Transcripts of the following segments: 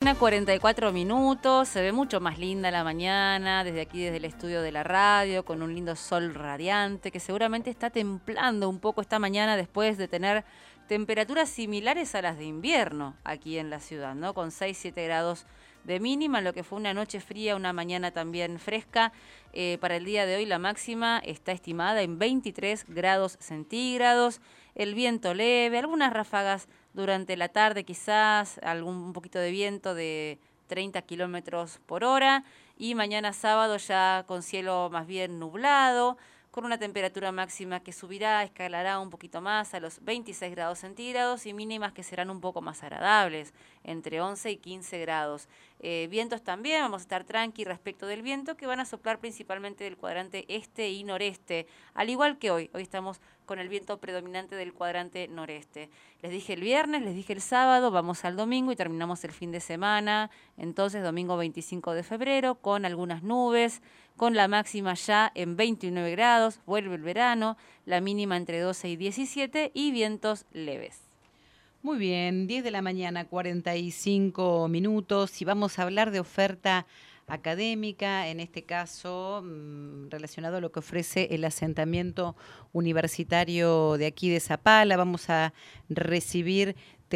mañana, 44 minutos. Se ve mucho más linda la mañana, desde aquí, desde el estudio de la radio, con un lindo sol radiante, que seguramente está templando un poco esta mañana después de tener temperaturas similares a las de invierno aquí en la ciudad, ¿no? Con 6-7 grados de mínima, lo que fue una noche fría, una mañana también fresca. Para el día de hoy la máxima está estimada en 23 grados centígrados, el viento leve, algunas ráfagas durante la tarde quizás, un poquito de viento de 30 kilómetros por hora, y mañana sábado ya con cielo más bien nublado, con una temperatura máxima que subirá, escalará un poquito más a los 26 grados centígrados y mínimas que serán un poco más agradables, entre 11 y 15 grados. Vientos también, vamos a estar tranqui respecto del viento, que van a soplar principalmente del cuadrante este y noreste, al igual que hoy. Hoy estamos con el viento predominante del cuadrante noreste. Les dije el viernes, les dije el sábado, vamos al domingo y terminamos el fin de semana. Entonces, domingo 25 de febrero, con algunas nubes, con la máxima ya en 29 grados, vuelve el verano, la mínima entre 12 y 17 y vientos leves. Muy bien, 10 de la mañana, 45 minutos, y vamos a hablar de oferta académica, en este caso relacionado a lo que ofrece el asentamiento universitario de aquí de Zapala. Vamos a recibir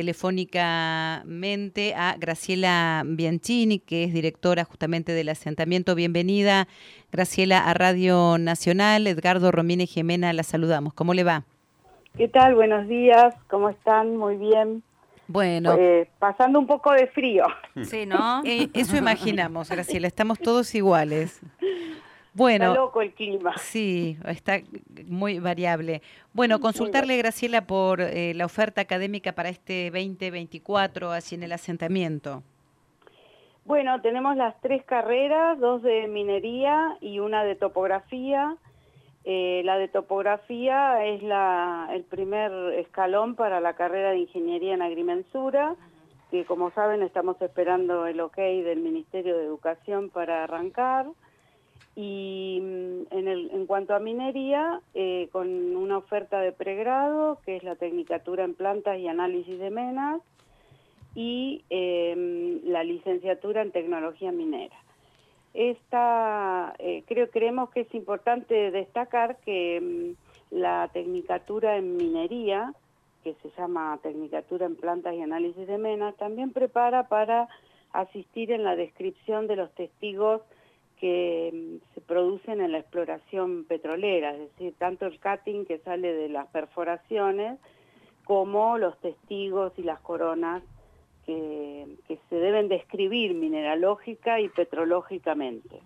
telefónicamente a Graciela Bianchini, que es directora justamente del asentamiento. Bienvenida, Graciela, a Radio Nacional. Edgardo Romine Jimena, la saludamos. ¿Cómo le va? ¿Qué tal? Buenos días, ¿cómo están? Muy bien. Bueno. Pasando un poco de frío. Sí, ¿no? Eso imaginamos, Graciela, estamos todos iguales. Bueno, está loco el clima. Sí, está muy variable. Bueno, consultarle, Graciela, por la oferta académica para este 2024 allí en el asentamiento. Bueno, tenemos las 3 carreras, 2 de minería y una de topografía. La de topografía es el primer escalón para la carrera de Ingeniería en Agrimensura, que como saben estamos esperando el ok del Ministerio de Educación para arrancar. Y en cuanto a minería, con una oferta de pregrado, que es la Tecnicatura en Plantas y Análisis de Menas, y la licenciatura en Tecnología Minera. Creemos que es importante destacar que la Tecnicatura en Minería, que se llama Tecnicatura en Plantas y Análisis de Menas, también prepara para asistir en la descripción de los testigos que se producen en la exploración petrolera, es decir, tanto el cutting que sale de las perforaciones como los testigos y las coronas que se deben describir mineralógica y petrológicamente.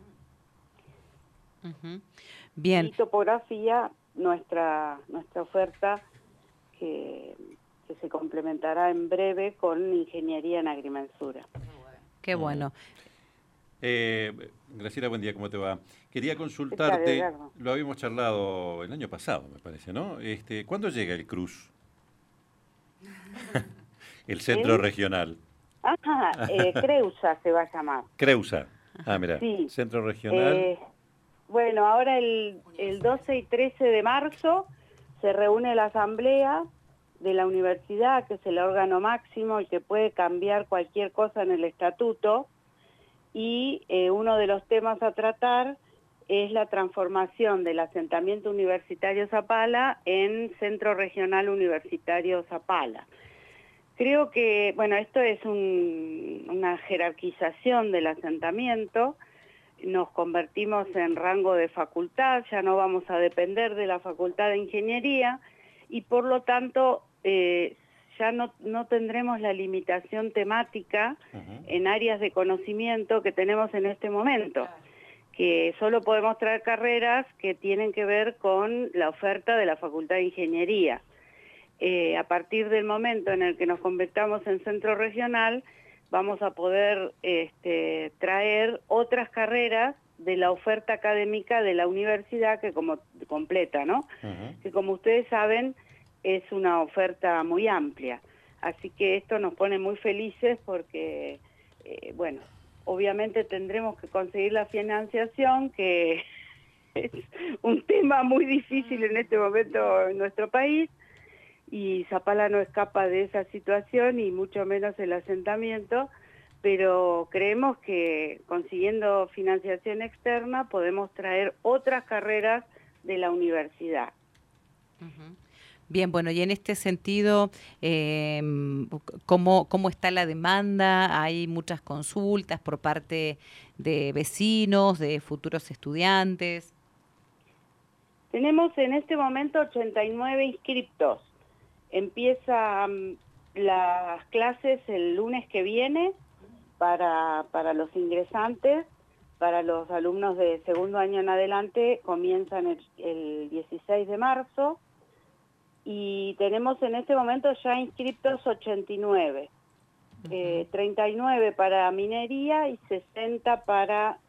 Bien. Y topografía, nuestra oferta que se complementará en breve con Ingeniería en Agrimensura. Qué bueno. Graciela, buen día, ¿cómo te va? Quería consultarte, lo habíamos charlado el año pasado, me parece, ¿no? ¿Cuándo llega el CRUZ? El centro regional. CREUSA se va a llamar. CREUSA, mira, sí. Centro regional. Bueno, ahora el 12 y 13 de marzo se reúne la asamblea de la universidad, que es el órgano máximo, el que puede cambiar cualquier cosa en el estatuto, y uno de los temas a tratar es la transformación del asentamiento universitario Zapala en Centro Regional Universitario Zapala. Creo que, bueno, esto es una jerarquización del asentamiento, nos convertimos en rango de facultad, ya no vamos a depender de la Facultad de Ingeniería y por lo tanto ya no tendremos la limitación temática en áreas de conocimiento que tenemos en este momento, que solo podemos traer carreras que tienen que ver con la oferta de la Facultad de Ingeniería. A partir del momento en el que nos convertamos en centro regional, vamos a poder traer otras carreras de la oferta académica de la universidad que como completa, ¿no? Que como ustedes saben es una oferta muy amplia. Así que esto nos pone muy felices porque, bueno, obviamente tendremos que conseguir la financiación, que es un tema muy difícil en este momento en nuestro país, y Zapala no escapa de esa situación y mucho menos el asentamiento, pero creemos que consiguiendo financiación externa podemos traer otras carreras de la universidad. Bien, bueno, y en este sentido, ¿cómo está la demanda? ¿Hay muchas consultas por parte de vecinos, de futuros estudiantes? Tenemos en este momento 89 inscriptos. Empiezan las clases el lunes que viene para los ingresantes. Para los alumnos de segundo año en adelante comienzan el 16 de marzo. Y tenemos en este momento ya inscriptos 89, 39 para minería y 60 para,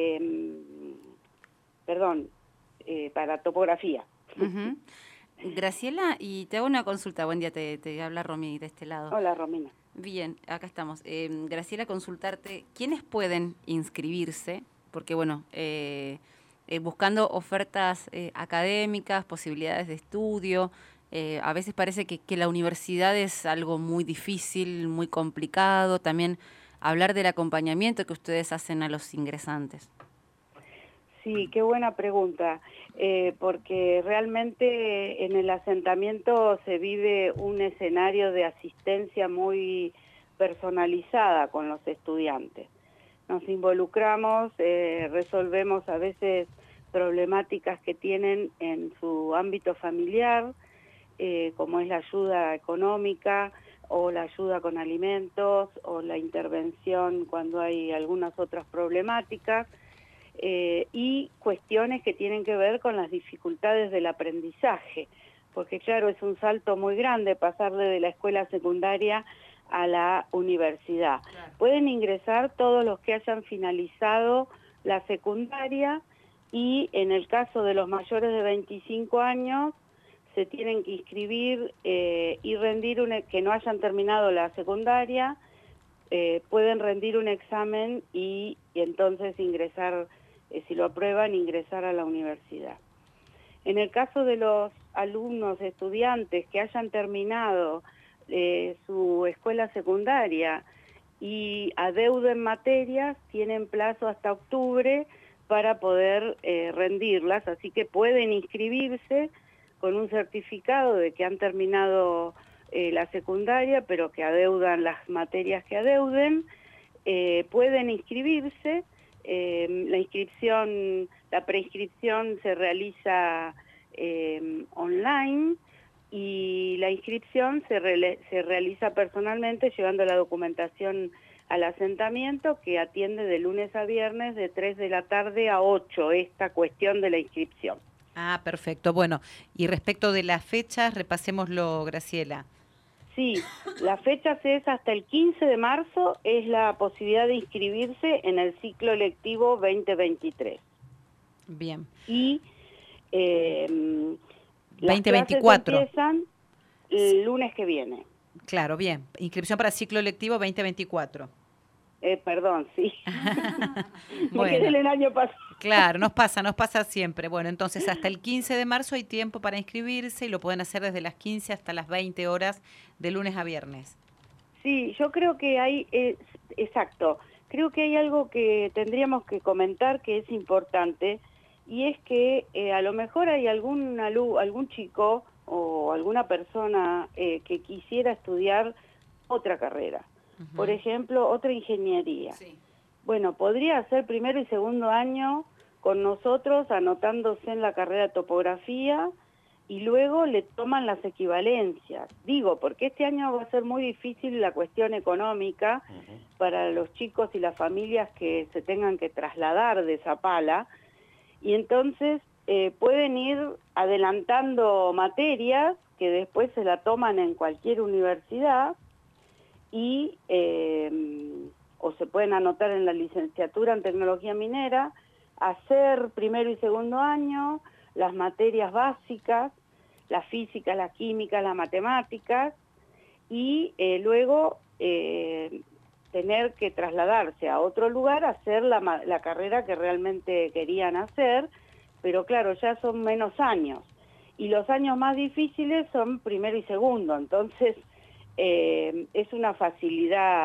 para topografía. Graciela, y te hago una consulta. Buen día, te habla Romy de este lado. Hola, Romina. Bien, acá estamos. Graciela, consultarte, ¿quiénes pueden inscribirse? Porque, bueno, buscando ofertas académicas, posibilidades de estudio, a veces parece que la universidad es algo muy difícil, muy complicado. También hablar del acompañamiento que ustedes hacen a los ingresantes. Sí, qué buena pregunta, porque realmente en el asentamiento se vive un escenario de asistencia muy personalizada con los estudiantes. Nos involucramos, resolvemos a veces problemáticas que tienen en su ámbito familiar, como es la ayuda económica o la ayuda con alimentos o la intervención cuando hay algunas otras problemáticas, y cuestiones que tienen que ver con las dificultades del aprendizaje, porque claro, es un salto muy grande pasar de la escuela secundaria a la universidad. Claro. Pueden ingresar todos los que hayan finalizado la secundaria y en el caso de los mayores de 25 años se tienen que inscribir y rendir que no hayan terminado la secundaria, pueden rendir un examen y entonces ingresar, si lo aprueban, ingresar a la universidad. En el caso de los alumnos, estudiantes que hayan terminado su escuela secundaria y adeuden materias, tienen plazo hasta octubre para poder rendirlas, así que pueden inscribirse con un certificado de que han terminado la secundaria, pero que adeudan las materias que adeuden, pueden inscribirse. La preinscripción se realiza online y la inscripción se realiza personalmente llevando la documentación al asentamiento, que atiende de lunes a viernes de 3 de la tarde a 8, esta cuestión de la inscripción. Ah, perfecto. Bueno, y respecto de las fechas, repasémoslo, Graciela. Sí, las fechas es hasta el 15 de marzo, es la posibilidad de inscribirse en el ciclo lectivo 2023. Bien. Y 2024. Las clases empiezan el lunes que viene. Claro, bien. Inscripción para ciclo lectivo 2024. Perdón, sí. Me Bueno, quedé el año pasado. Claro, nos pasa siempre. Bueno, entonces hasta el 15 de marzo hay tiempo para inscribirse y lo pueden hacer desde las 15 hasta las 20 horas de lunes a viernes. Sí, yo creo que hay, exacto, creo que hay algo que tendríamos que comentar que es importante, y es que a lo mejor hay algún chico o alguna persona que quisiera estudiar otra carrera. Por ejemplo, otra ingeniería. Sí. Bueno, podría hacer primero y segundo año con nosotros anotándose en la carrera de topografía y luego le toman las equivalencias. Digo, porque este año va a ser muy difícil la cuestión económica para los chicos y las familias que se tengan que trasladar de Zapala, y entonces pueden ir adelantando materias que después se la toman en cualquier universidad, y o se pueden anotar en la licenciatura en tecnología minera, hacer primero y segundo año las materias básicas, la física, la química, las matemáticas, y luego tener que trasladarse a otro lugar a hacer la carrera que realmente querían hacer, pero claro, ya son menos años, y los años más difíciles son primero y segundo, entonces es una facilidad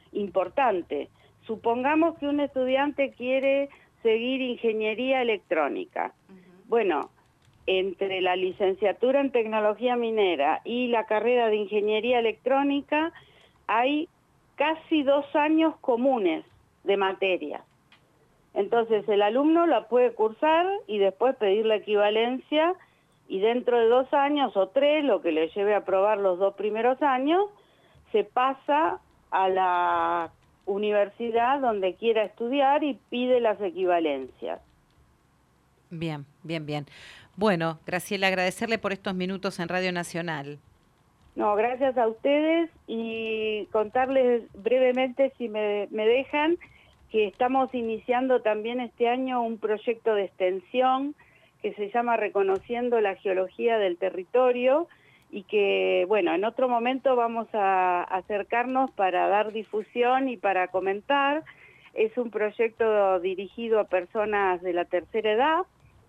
importante. Supongamos que un estudiante quiere seguir ingeniería electrónica. Bueno, entre la licenciatura en tecnología minera y la carrera de ingeniería electrónica hay casi 2 años comunes de materia. Entonces el alumno la puede cursar y después pedir la equivalencia, y dentro de 2 años o 3, lo que le lleve a aprobar los 2 primeros años, se pasa a la universidad donde quiera estudiar y pide las equivalencias. Bien. Bueno, Graciela, agradecerle por estos minutos en Radio Nacional. No, gracias a ustedes, y contarles brevemente, si me dejan, que estamos iniciando también este año un proyecto de extensión que se llama Reconociendo la Geología del Territorio, y que, bueno, en otro momento vamos a acercarnos para dar difusión y para comentar. Es un proyecto dirigido a personas de la tercera edad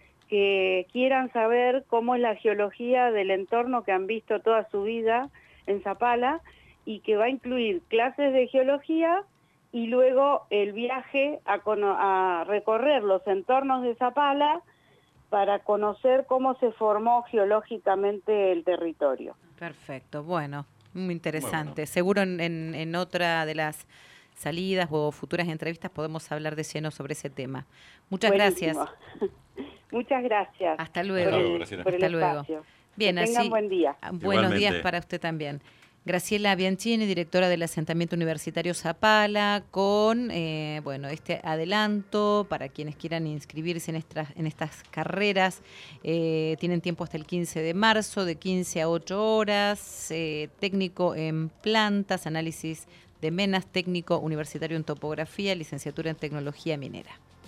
que quieran saber cómo es la geología del entorno que han visto toda su vida en Zapala, y que va a incluir clases de geología y luego el viaje a recorrer los entornos de Zapala para conocer cómo se formó geológicamente el territorio. Perfecto, bueno, muy interesante. Bueno. Seguro en otra de las salidas o futuras entrevistas podemos hablar de lleno sobre ese tema. Muchas Buenísimo. gracias. Muchas gracias. Hasta luego. Por el Hasta luego. espacio. Bien, que tengan así, buen día. Buenos Igualmente. días para usted también. Graciela Bianchini, directora del asentamiento universitario Zapala, con este adelanto para quienes quieran inscribirse en estas carreras. Tienen tiempo hasta el 15 de marzo, de 15 a 8 horas, técnico en plantas, análisis de menas, técnico universitario en topografía, licenciatura en tecnología minera.